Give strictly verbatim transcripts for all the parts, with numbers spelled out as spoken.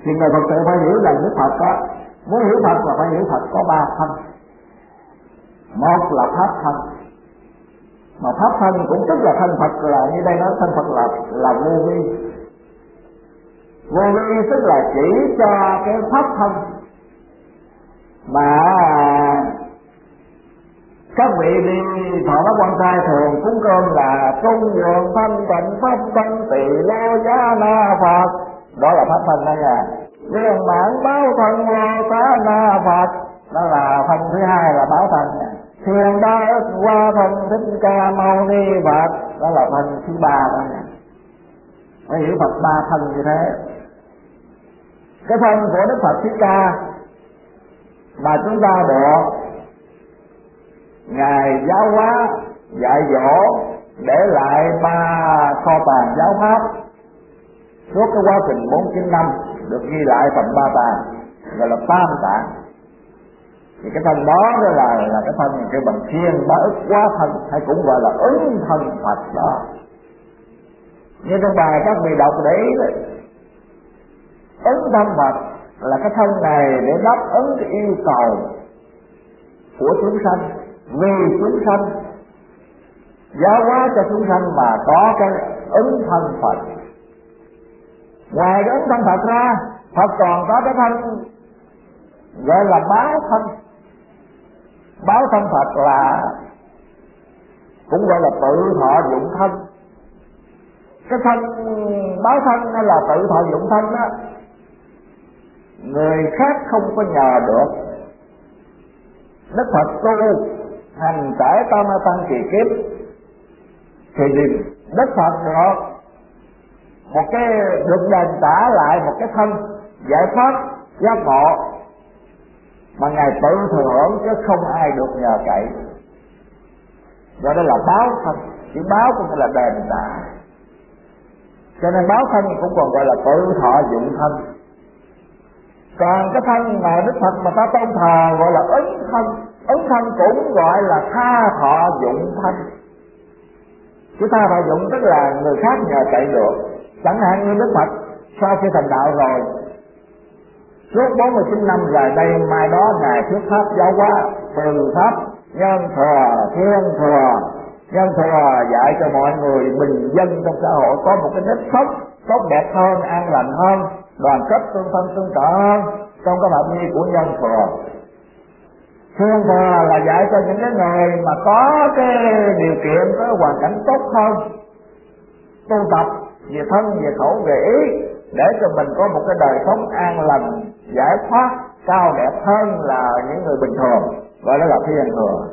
Thì người Phật tử phải hiểu là Đức Phật có, muốn hiểu Phật là phải hiểu Phật có ba thân. Một là pháp thân, mà pháp thân cũng tức là thân Phật, là như đây nói thân Phật là là vô vi. Vô vi tức là chỉ cho cái pháp thân mà các vị đi thọ pháp quan trai thường cúng cơm là cung dường thanh tịnh pháp thân tỳ lô giá na Phật, đó là pháp thân đó nha. Viên mãn báo thân vô tá na Phật, đó là thân thứ hai là báo thân nha. Thiền đa ức qua thân Thích Ca Mâu Ni Phật, đó là thân thứ ba đó nha. Phải hiểu Phật ba thân như thế. Cái thân của Đức Phật Thích Ca mà chúng ta được Ngài giáo hóa dạy dỗ để lại ba kho tàng giáo pháp suốt cái quá trình bốn chín năm được ghi lại thành ba tàng, gọi là tam tạng. Thì cái thân đó đó là là cái thân cái bằng thiên bá ức quá thân, hay cũng gọi là ứng thân Phật đó. Như trong bài các vị đọc để ý đấy, ứng thân Phật là cái thân này để đáp ứng cái yêu cầu của chúng sanh, vì chúng sanh giáo hóa cho chúng sanh mà có cái ứng thân Phật. Ngoài cái ứng thân Phật ra, Phật còn có cái thân gọi là báo thân. Báo thân Phật là cũng gọi là tự thọ dụng thân. Cái thân báo thân hay là tự thọ dụng thân đó, người khác không có nhờ được. Đức Phật tu hành trải tam ma tăng kỳ kiếp thì Đức Phật được một cái được đền trả lại một cái thân giải thoát giác ngộ mà Ngài tự thừa hưởng, chứ không ai được nhờ cậy. Rồi đây là báo thân, chữ báo cũng là đền trả. Cho nên báo thân cũng còn gọi là tự thọ dụng thân. Còn cái thân mà Đức Phật mà ta tôn thờ gọi là ứng thân. Ứng thân cũng gọi là tha thọ dụng thân. Chứ tha thọ dụng tức là người khác nhờ cậy được. Chẳng hạn như Đức Phật sau khi thành đạo rồi, suốt bốn mươi chín năm dài đây, mai đó Ngài thuyết pháp giáo hóa từ pháp nhân thừa, thiên thừa. Nhân thừa dạy cho mọi người bình dân trong xã hội có một cái nếp sống tốt đẹp hơn, an lành hơn, đoàn kết tương thân tương trợ hơn trong cái phạm vi của nhân thừa. Thiên thừa là dạy cho những cái người mà có cái điều kiện, có hoàn cảnh tốt hơn, tu tập về thân, về khẩu, về ý, để cho mình có một cái đời sống an lành, giải thoát, cao đẹp hơn là những người bình thường, gọi đó là thiên thừa.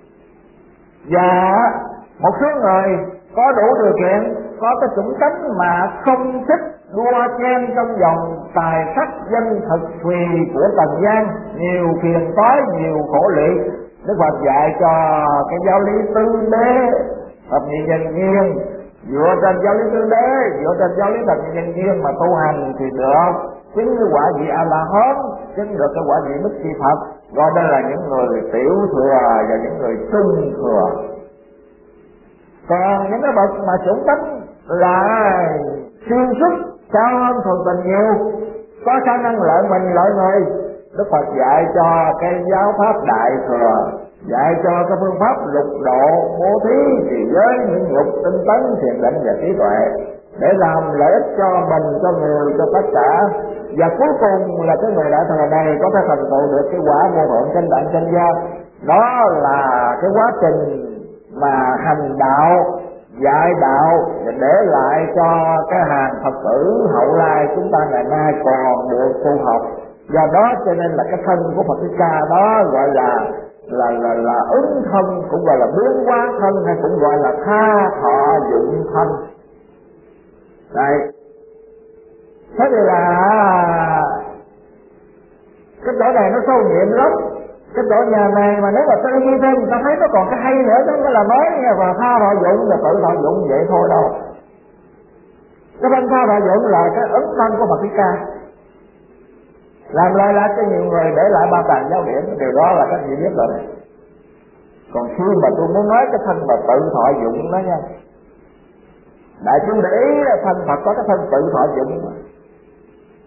Và một số người có đủ điều kiện, có cái chủng tánh mà không thích đua chen trong vòng tài sắc danh thực thùy của trần gian, nhiều phiền toái, nhiều khổ lụy. Đức Phật dạy cho cái giáo lý tứ đế thập nhị nhân duyên, dựa trên giáo lý tứ đế, dựa trên giáo lý thập nhị nhân duyên mà tu hành thì được chứng cái quả vị A La Hán, chứng được cái quả vị Bích Chi Phật. Gọi đây là những người tiểu thừa và những người trung thừa. Còn những cái bậc mà chủng tánh là siêu xuất, cao hơn thường tình nhiều, có khả năng lợi mình lợi người, Đức Phật dạy cho cái giáo pháp đại thừa, dạy cho cái phương pháp lục độ, bố thí, trì giới, những nhục, tinh tấn, thiền định và trí tuệ, để làm lợi ích cho mình, cho người, cho tất cả. Và cuối cùng là cái người đại thừa này có thể thành tựu được cái quả vô thượng chánh đẳng chánh giác. Đó là cái quá trình mà hành đạo, dạy đạo để lại cho cái hàng Phật tử hậu lai chúng ta ngày nay còn được tu học. Do đó cho nên là cái thân của Phật Thích Ca đó gọi là là là là ứng thân, cũng gọi là biến hóa thân, hay cũng gọi là tha thọ dụng thân. Đây. Thế thì là cái chỗ này nó sâu nhiệm lắm. Cái chỗ nhà này mà nếu mà tư duy thêm người ta thấy nó còn cái hay nữa, chứ không phải là nói nghe và tha thọ dụng và tự thọ dụng vậy thôi đâu. Cái thân tha thọ dụng là cái ứng thân của Phật Thích Ca, làm lại lại cho nhiều người để lại ba tàng giáo điển. Điều đó là các vị biết rồi này. Còn khi mà tôi muốn nói cái thân mà tự thọ dụng đó nha, đại chúng để ý là thân Phật có cái thân tự thọ dụng,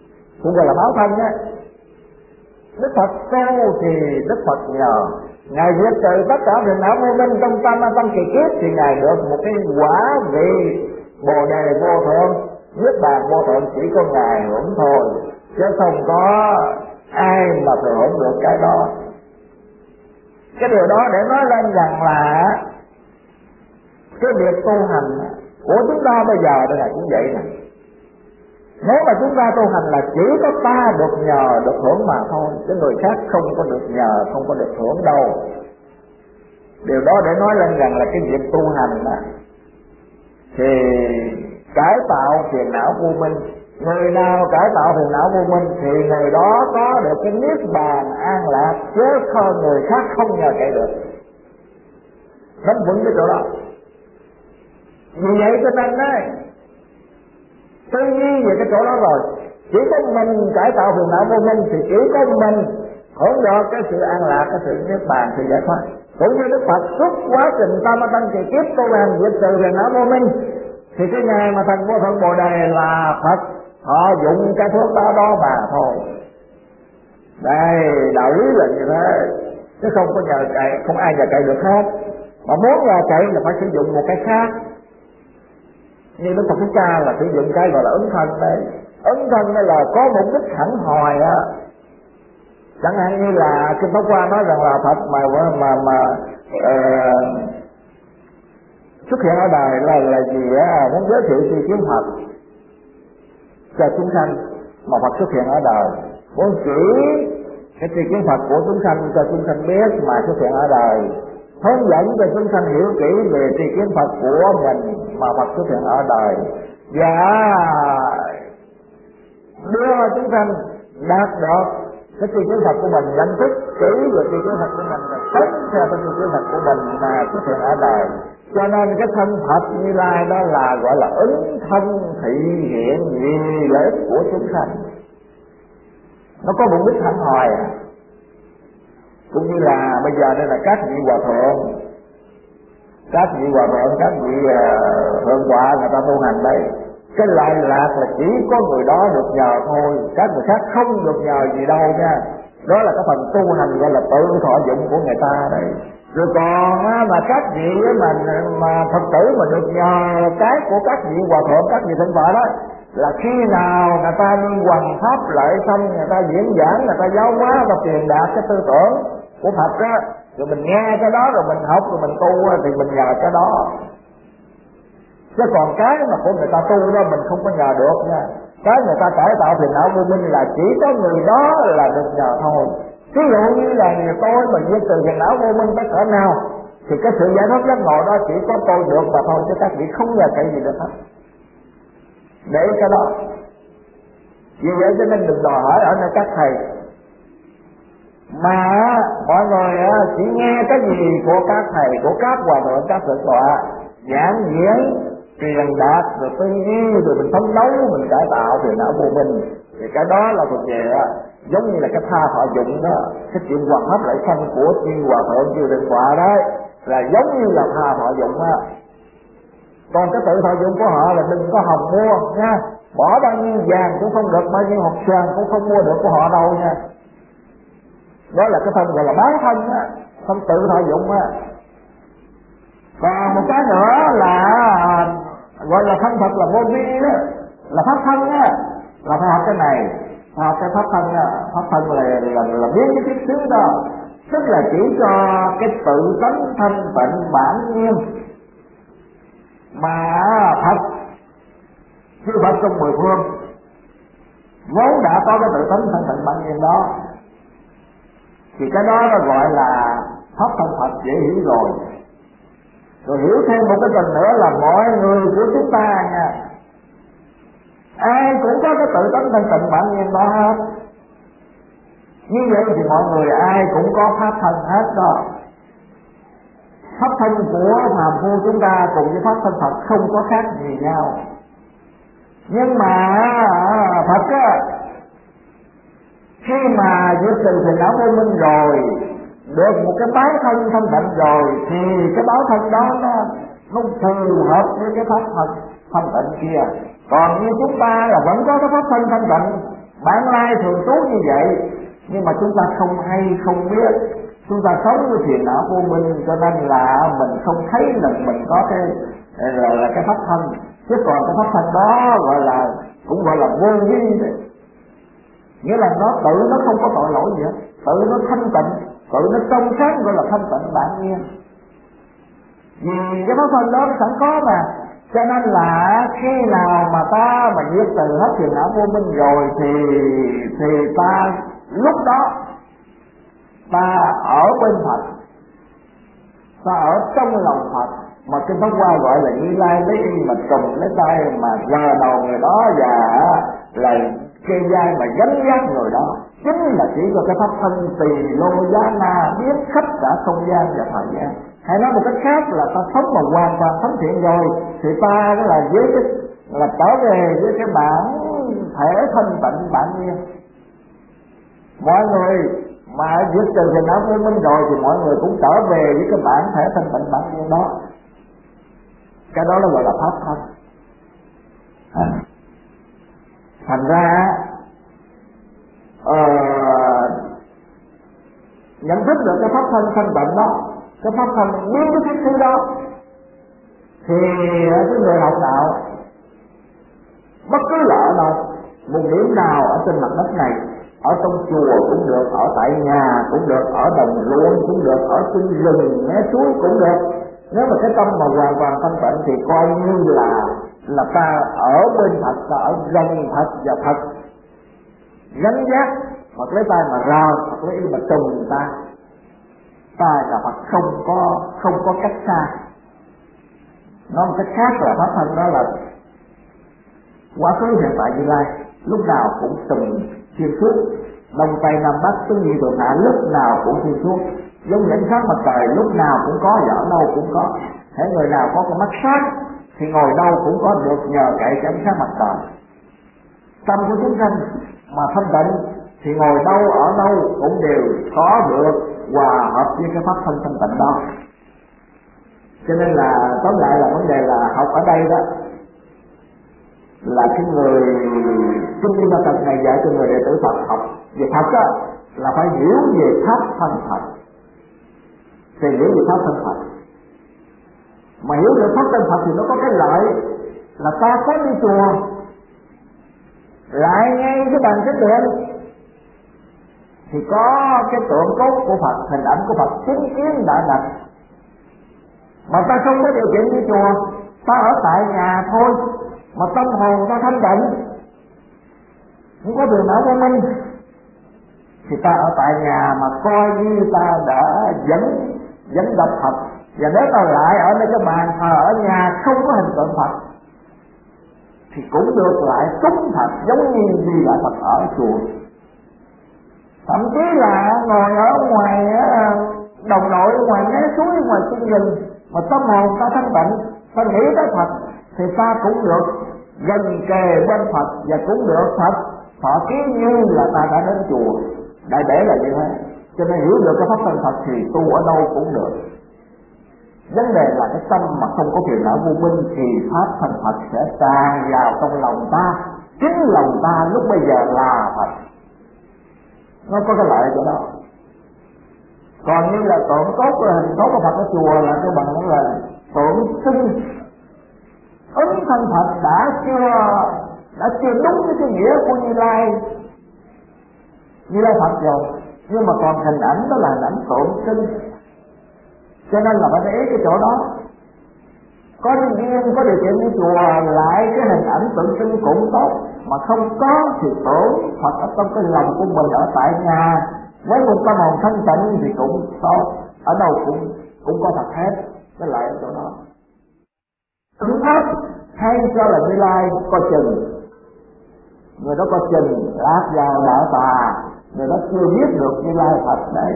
cũng gọi là báo thân á. Đức Phật tu thì Đức Phật nhờ Ngài diệt trừ tất cả phiền não vô minh trong tam tâm kỳ kiếp, thì Ngài được một cái quả vị Bồ đề vô thượng, niết bàn vô thượng, chỉ có Ngài hưởng thôi, chứ không có ai mà thừa hưởng được cái đó. Cái điều đó để nói lên rằng là cái việc tu hành của chúng ta bây giờ đây là cũng vậy nè. Nếu mà chúng ta tu hành là chỉ có ta được nhờ được hưởng mà thôi, chứ người khác không có được nhờ, không có được hưởng đâu. Điều đó để nói lên rằng là cái việc tu hành đó, thì cải tạo phiền não vô minh. Người nào cải tạo phiền não vô minh thì người đó có được cái niết bàn an lạc, chứ không người khác không nhờ cậy được. Nắm vững cái chỗ đó. Vì vậy cho nên đấy, tư duy về cái chỗ đó rồi, chỉ có mình cải tạo phiền não vô minh thì chỉ có mình hưởng được cái sự an lạc, cái sự niết bàn, sự giải thoát. Cũng như Đức Phật suốt quá trình tam ma tăng kỳ kiếp tu hành diệt trừ phiền não vô minh, thì cái ngày mà thành vô thượng Bồ đề là Phật họ dụng cái thuốc đó đó mà thôi. Đây đạo lý là như thế, chứ không có nhờ cậy, không ai nhờ cậy được hết. Mà muốn nhờ cậy là phải sử dụng một cái khác. Như Đức Phật Thích Ca là sử dụng cái gọi là ứng thân đấy. Ứng thân đây là có mục đích hẳn hoài á. Chẳng hạn như là Kinh Pháp Hoa nói rằng là Phật mà mà mà uh, xuất hiện ở đời là là gì á, muốn giới thiệu tri kiến Phật cho chúng sanh, mà Phật xuất hiện ở đời muốn chỉ cái tri kiến Phật của chúng sanh cho chúng sanh biết mà xuất hiện ở đời, hướng dẫn cho chúng sanh hiểu kỹ về tri kiến Phật của mình mà Phật xuất hiện ở đời, và đưa chúng sanh đạt được cái tri kiến Phật của mình, nhận thức kỹ về tri kiến Phật của mình, và sống theo cái tri kiến Phật của mình mà xuất hiện ở đời. Cho nên cái thân Phật Như Lai đó là gọi là ứng thân thị hiện vì lợi ích của chúng sanh. Nó có mục đích hẳn hoài à. Cũng như là bây giờ đây là các vị hòa thượng, các vị hòa thượng, các vị uh, thượng tọa người ta tu hành đây, cái lợi lạc là chỉ có người đó được nhờ thôi, các người khác không được nhờ gì đâu nha. Đó là cái phần tu hành gọi là tự thọ dụng của người ta đây. Rồi còn á, mà các vị mà mà Phật tử mà được nhờ cái của các vị hòa thượng, các vị thượng tọa đó, là khi nào người ta đi hoằng pháp lợi xong, người ta diễn giảng, người ta giáo hóa và truyền đạt cái tư tưởng của Phật á, rồi mình nghe cái đó rồi mình học rồi mình tu á, thì mình nhờ cái đó. Chứ còn cái mà của người ta tu đó mình không có nhờ được nha. Cái người ta cải tạo phiền não vô minh là chỉ có người đó là được nhờ thôi. Ví dụ như là người tôi mà diệt trừ phiền não vô minh tới cỡ nào thì cái sự giải thoát giác ngộ đó chỉ có tôi được mà thôi, chứ các vị không nhờ cậy gì được hết. Để cái đó. Vì vậy cho nên đừng đòi hỏi ở nơi các thầy mà mọi người chỉ nghe cái gì của các thầy, của các hòa thượng, các thượng tọa giảng diễn, truyền đạt, rồi tư duy, rồi mình phấn đấu, mình cải tạo phiền não vô minh, thì cái đó là thuộc về giống như là cái tha thọ dụng đó. Cái chuyện hoàn pháp lợi sanh của chư hòa thượng, chư thượng tọa đấy là giống như là tha thọ dụng á. Còn cái tự thọ dụng của họ là đừng có hòng mua nha, bỏ bao nhiêu vàng cũng không được, bao nhiêu hột xoàn cũng không mua được của họ đâu nha. Đó là cái thân gọi là bán thân á, thân tự thọ dụng á. Còn một cái nữa là gọi là thân Phật là vô vi đó, là pháp thân á, là phải học cái này, phải học cái pháp thân á. Pháp thân là là, là biến cái thiết xứ đó, tức là chỉ cho cái tự tánh thanh tịnh bản nhiên mà Phật, chư Phật trong mười phương vốn đã có cái tự tánh thanh tịnh bản nhiên đó, thì cái đó nó gọi là pháp thân Phật, dễ hiểu rồi. Rồi hiểu thêm một cái phần nữa là mọi người của chúng ta nha, ai cũng có cái tự tánh thanh tịnh bản nhiên đó hết. Như vậy thì mọi người ai cũng có pháp thân hết đó. Pháp thân của phàm phu chúng ta cùng với pháp thân Phật không có khác gì nhau. Nhưng mà Phật á, khi mà diệt trừ phiền não vô minh rồi, được một cái báo thân thanh tịnh rồi, thì cái báo thân đó nó không phù hợp với cái pháp thân thanh tịnh kia. Còn như chúng ta là vẫn có cái pháp thân thanh tịnh Bản lai thường trú như vậy, nhưng mà chúng ta không hay, không biết. Chúng ta sống với phiền não vô minh, cho nên là mình không thấy là mình có cái là, là cái pháp thân. Chứ còn cái pháp thân đó gọi là cũng gọi là vô vi đấy. Nghĩa là nó tự nó không có tội lỗi gì hết, tự nó thanh tịnh, tự nó trong sáng, gọi là thanh tịnh bản nhiên. Vì cái pháp thân đó nó sẵn có mà, cho nên là khi nào mà ta mà diệt trừ hết phiền não vô minh rồi thì thì ta lúc đó ta ở bên Phật, ta ở trong lòng Phật, mà kinh Pháp Hoa gọi là Như Lai lấy y mà trùm lấy tay mà rờ đầu người đó và là kê vai mà gánh vác người đó, chính là chỉ có cái pháp thân tỳ lô giá na biết khắp cả không gian và thời gian. Hay nói một cách khác là ta sống mà hoàn toàn thánh thiện rồi thì ta đó là với cái là trở về với cái bản thể thanh tịnh bản nhiên. Mọi người mà diệt trừ phiền não vô minh rồi thì mọi người cũng trở về với cái bản thể thanh tịnh bản nhiên đó. Cái đó nó gọi là pháp thân. À. Thành ra uh, nhận thức được cái pháp thân thanh tịnh đó, cái pháp thân biến cái thiết thứ đó, thì cái người học đạo bất cứ là ở đâu, một điểm nào ở trên mặt đất này, ở trong chùa cũng được, ở tại nhà cũng được, ở đồng ruộng cũng được, ở trên rừng mé suối cũng được. Nếu mà cái tâm mà hoàn toàn thanh tịnh thì coi như là là ta ở bên Phật, ta ở gần Phật và Phật gánh vác hoặc lấy tay mà rờ hoặc lấy y mà trùng ta. Ta và Phật không có không có cách xa. Nói một cách khác là pháp thân đó là quá khứ hiện tại Như Lai, lúc nào cũng từng xuyên suốt, đông tây nam bắc tứ nhị thượng hạ lúc nào cũng xuyên suốt, giống những sáng mặt trời lúc nào cũng có và ở đâu cũng có. Hễ người nào có con mắt sát thì ngồi đâu cũng có được nhờ cậy cái ánh sáng mặt trời. Tâm của chúng sanh mà thanh tịnh thì ngồi đâu ở đâu cũng đều có được hòa hợp với cái pháp thân thanh tịnh đó. Cho nên là tóm lại là vấn đề là học ở đây đó là cái người Trung Kim Ma Tật này dạy cho người đệ tử Phật học về Phật đó là phải hiểu về pháp thân Phật, thì hiểu về pháp thân Phật. Mà hiểu được pháp thân Phật thì nó có cái lợi là ta có đi chùa lại ngay cái bàn chánh điện thì có cái tượng cốt của Phật, hình ảnh của Phật chứng kiến đã đặt. Mà ta không có điều kiện đi chùa, ta ở tại nhà thôi, mà tâm hồn ta thanh tịnh, không có phiền não vô minh, thì ta ở tại nhà mà coi như ta đã dẫn dẫn đọc Phật. Và nếu ta lại ở nơi cái bàn thờ ở nhà không có hình tượng Phật thì cũng được lại cúng Phật giống như gì là Phật ở chùa. Thậm chí là ngồi ở ngoài đồng đội, ngoài mé suối, ngoài chân rừng mà tâm hồn ta thanh tịnh, ta nghĩ tới Phật thì ta cũng được gần kề bên Phật và cũng được Phật thọ ký như là ta đã đến chùa. Đại để là như thế. Cho nên hiểu được cái pháp thân Phật thì tu ở đâu cũng được. Vấn đề là cái tâm mà không có phiền não vô minh thì pháp thân Phật sẽ tràn vào trong lòng ta. Chính lòng ta lúc bây giờ là Phật. Nó có cái lợi của đó. Còn như là tượng cốt hình cốt của Phật ở chùa là cái bằng là tượng trưng ứng thân Phật đã chưa đã chưa đúng với cái nghĩa của Như Lai Như Lai Phật rồi, nhưng mà còn hình ảnh đó là hình ảnh tượng trưng. Cho nên là phải để ý cái chỗ đó. Có nhân viên có điều kiện đi chùa lại cái hình ảnh tượng trưng cũng tốt, mà không có thì tưởng Phật ở trong cái lòng của mình ở tại nhà với một tâm hồn thanh tịnh thì cũng tốt, ở đâu cũng cũng có thật hết. Cái lại ở chỗ đó thứ pháp hay cho là Như Lai coi chừng, người đó coi chừng lạc vào đạo tà, người đó chưa biết được Như Lai thật đấy.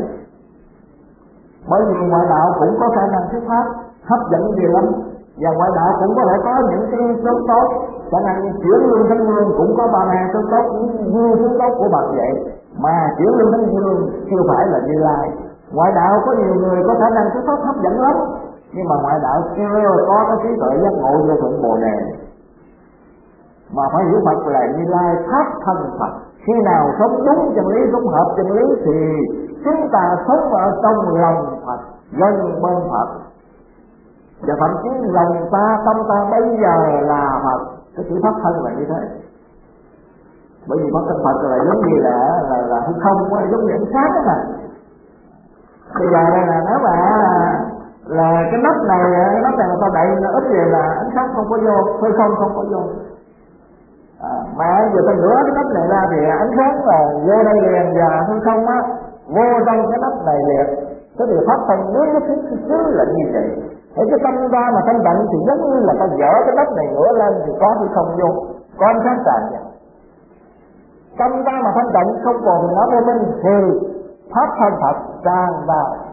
Bởi vì ngoại đạo cũng có khả năng thuyết pháp hấp dẫn nhiều lắm, và ngoại đạo cũng có thể có những cái số tốt, khả năng chuyển lương thánh vương cũng có ba ngàn số tốt, như số tốt của Phật vậy, mà chuyển lương thánh vương chưa phải là Như Lai. Ngoại đạo có nhiều người có khả năng thuyết pháp hấp dẫn lắm, nhưng mà ngoại đạo chưa có cái trí tuệ giác ngộ vô thượng Bồ Đề. Mà phải hiểu Phật là Như Lai pháp thân Phật. Khi nào sống đúng chân lý, sống hợp chân lý thì chúng ta sống ở trong lòng Phật, gần bên Phật. Và thậm chí lòng ta, tâm ta bây giờ là Phật. Cái chữ pháp thân là như thế. Bởi vì pháp thân Phật là giống như là là là hư không, giống như ánh sáng đó mà. Bây giờ đây là nếu mà là cái nắp này, cái nắp này mà ta đậy nó ít về là ánh sáng không có vô, hư không không có vô. À, mà giờ ta ngửa cái nắp này ra thì ánh sáng là vô đây liền, và hư không á vô trong cái nắp này liền. Cái điều pháp thân nếu nó cứ cứ là như vậy. Để cái tâm ta mà thanh tịnh thì giống như là ta dỡ cái nắp này ngửa lên thì có hư không vô, có ánh sáng tràn vào. Tâm ta mà thanh tịnh không còn nó vô minh thì pháp thân Phật tràn vào.